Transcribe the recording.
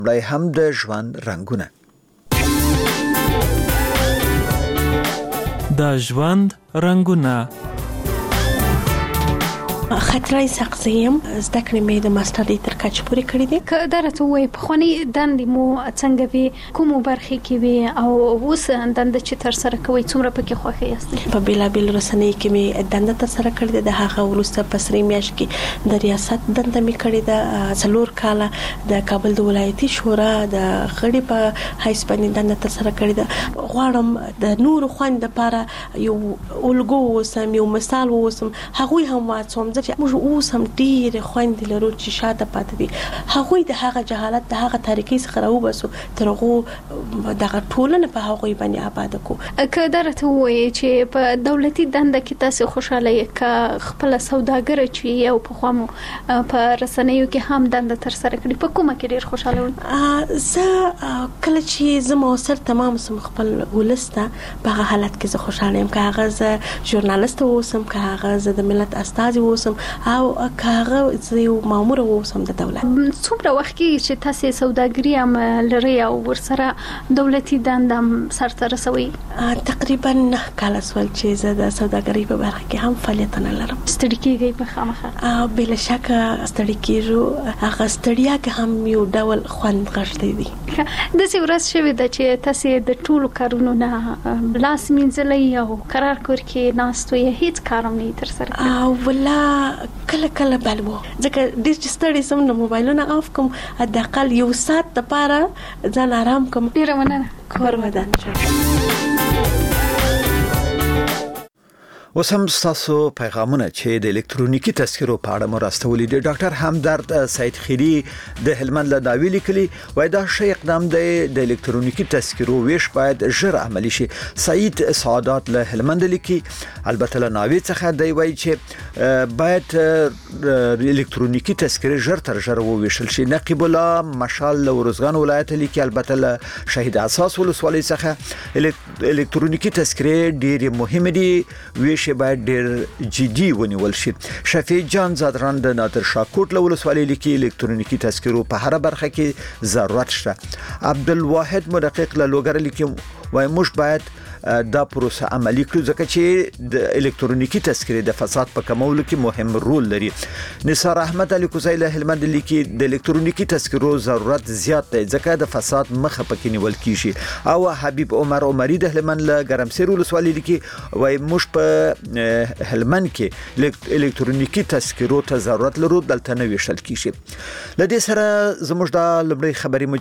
مړی هم د ژوند رنگونه. د ژوند رنگونه. خطرای سقزیم زده کړې مې د ماسترۍ تر کچې پورې کړې دي. که درته وایي پخواني دندې مو څنګه وي، کومو برخې کې وي او اوس دنده چې تر سره کوئ څومره پکې خوښه یاست؟ په بېلابېلو رسنیو کې مې دنده تر سره کړې ده. د هغه وروسته په سرې میاشت کې د ریاست دنده مې کړې ده. 4 کاله د کابل د ولایتي شورا د غړي په حیث باندې دنده تر سره کړې ده. غواړم د نورو خویندو لپاره یو الګو اوسم، یو مثال اوسم. هغوی هم واڅوم چې موږ اوس هم ډېر خویندې لرو چې شاته پاتې دي. هغوی د هغه جهالت، د هغه تاریکۍ څخه راوباسو، تر هغو دغه ټولنه په هغوی باندې آباد کړو. که درته وایي چې په دولتي دنده کې تاسو خوشاله یې، که خپل سوداګر چې یو پخوا مو په رسنیو کې هم دنده تر سره کړې، په کومه کې ډېر خوشاله وئ؟ زه کله چې زه موثر تمام سم خپل ولسته په هغه حالت کې زه خوشاله یم. که هغه زه ژورنالیست اوسم، که هغه زه د ملت استازي اوسم، او که هغه زه یو مامور اوسم د دولت. څومره وخت کې چې تاسو سوداګري هم لرئ او ورسره دولتي دنده هم سرته رسوئ؟ تقریبا 9 کاله سول چې زه د سوداګرۍ په برخه کې هم فعالیتونه لرم. ستړي کېږئ په خامخا؟ بلا شکه ستړي کېږو. هغه ستړیا که هم یو ډول خوند غشتی دی. داسې ورځ شوې ده چې تاسو د ټولو کارونو نه لاس مینځلی او قرار کور کې ناست وئ، هیڅ کار هم نه تر سره کړی؟ ولا کله بل وو. ځکه ډېر چې ستړی سم نو موبایلونه آف کوم، حداقل 1 ساعت لپاره ځان آرام کوم. ډېره مننه. کور ودان. اوس هم ستاسو پیغامونه چې د الکترونیکی تذکرو په اړه مو راستولي دي. ډاکټر همدرد سید خیری د هلمند له ناوی لیکلي وای دا شی اقدام دی د الکترونیکی تذکرو ویش باید ژر عملی شي. سعید سعادت له هلمند لیکي البته له ناوی څخه دی وای چې باید الکترونیکی تذکره ژر تر ژره وویشل شي. نقیب الله مشال له ورزغان ولایت لیکي البته له شهید اساس ولسوالۍ څخه الکترونیکی تذکره ډېر مهم دي، ویش باید ډېر جدي ونیول شي. شفیع جان زادران د نادر شاه کوټ له ولسوالۍ لیکي الکترونیکی تذکرو په هر برخه کې ضرورت شته. عبدالواحد مدقق له لوګر لیکي وای موږ باید دا پروسه عملی کړو ځکه چې د الکترونیکی تذکره د فساد په کمولو کې مهم رول لري. نثار احمد علي کوزی له هلمند لیکي د الکترونیکی تذکرو ضرورت زیات دی ځکه د فساد مخه پکې نیول کیږي. او حبیب عمر عمری د هلمند له ګرمسیر ولسوالۍ لیکي وای موږ په هلمند کې الکترونیکی تذکرو ته ضرورت لرو، دلته نه ویشل کیږي. لدې سره زموږ د لبړی خبري